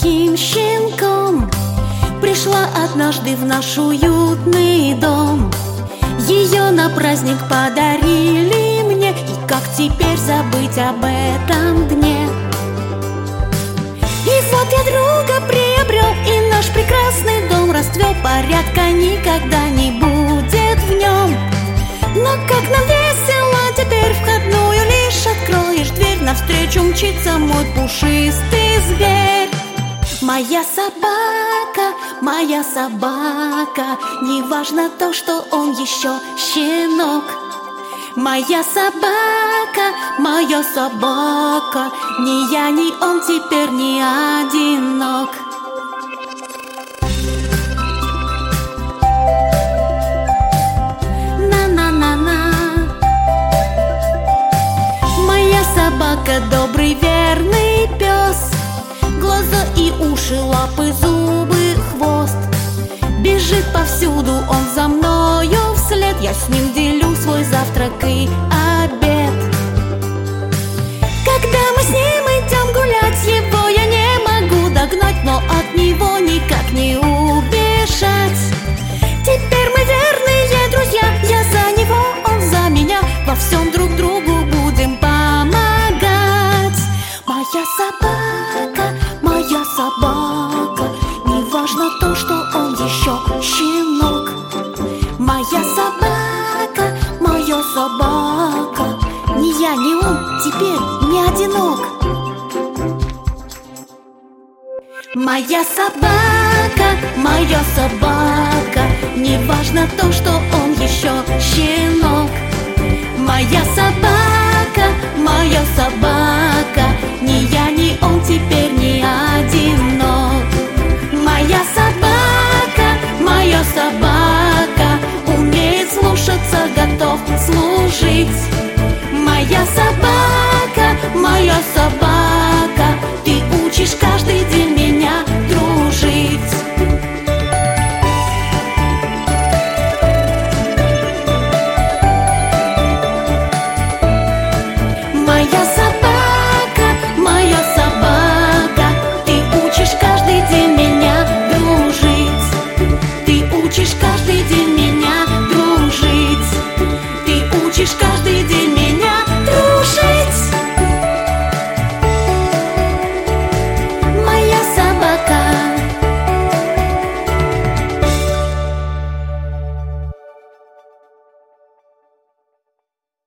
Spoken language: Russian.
моим щенком. Пришла однажды в наш уютный дом. Ее на праздник подарили мне, и как теперь забыть об этом дне? И вот я друга приобрел, и наш прекрасный дом расцвел. Порядка никогда не будет в нем. Но как нам весело теперь, входную лишь откроешь дверь, навстречу мчится мой пушистый зверь. Моя собака, не важно то, что он еще щенок. Моя собака, ни я, ни он теперь не одинок. На-на-на-на. Моя собака добрый, верный пес. Глаза и уши, лапы, зубы, хвост. Бежит повсюду он за мною вслед. Я с ним делю свой завтрак и обед. Когда мы с ним идем гулять, его я не могу догнать, но от него никак не убежать. Теперь мы верные друзья, я за него, он за меня. Во всем друг другу будем помогать. Моя собака, не важно то, что он еще щенок. Моя собака, ни я, ни он теперь не одинок. Моя собака, не важно то, что он еще щенок. Моя собака, ни я, ни он теперь не одинок. Моя собака, умеет слушаться, готов служить. Моя собака, ты учишь каждый день меня дружить. Моя собака, ты учишь каждый день меня дружить. Ты учишь каждый